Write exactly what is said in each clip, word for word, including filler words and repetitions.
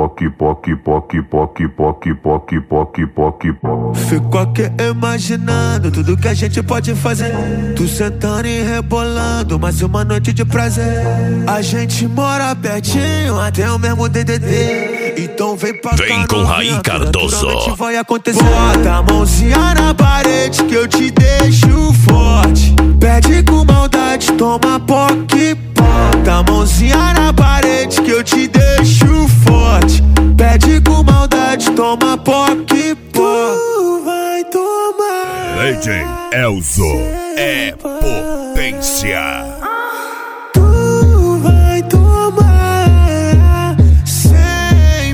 poc, poc, poc, poc, poc, poc, poc, poc, poc. Fico aqui imaginando tudo que a gente pode fazer. Tu sentando e rebolando, mais uma noite de prazer. A gente mora pertinho, até o mesmo D D D. Então vem pra cá. Vem com Raí Cardoso. Vai acontecer. Bota a mãozinha na parede que eu te deixo forte. Pede com maldade, toma poc, bota a mãozinha na parede que eu te deixo forte. Pede com maldade, toma poc, tu vai tomar. Legend Elzo é potência. Tu vai tomar sem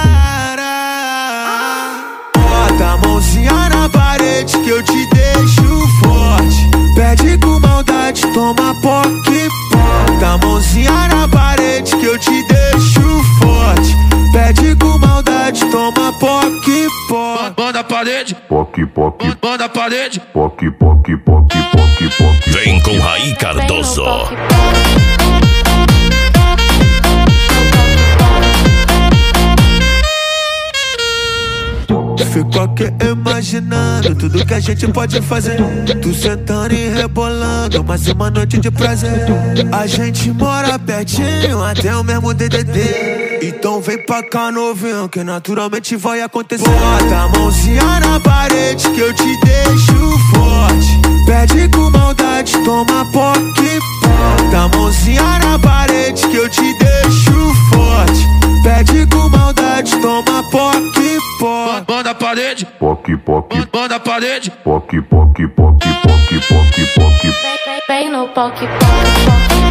parar. Bota a mãozinha na parede que eu te deixo forte. Pede com maldade, toma poc, bota a mãozinha na parede que eu te deixo forte. Pede com maldade, toma poc, poc. Banda a parede, Poc, poc, banda a parede. poc, poc, poc, poc, poc. Vem com Raí Cardoso. Fico aqui imaginando tudo que a gente pode fazer. Tu sentando e rebolando, mais uma noite de prazer. A gente mora pertinho, até o mesmo D D D. Então vem pra cá novinho, que naturalmente vai acontecer. Bota a mãozinha na parede que eu te deixo forte. Pede com maldade, toma poc, bota a mãozinha na parede que eu te deixo forte. Pede com maldade, toma poc, poc. Banda a parede, Poc, poc, banda a parede. poc, poc, poc, poc, poc, poc. Vem no poc, poc, poc.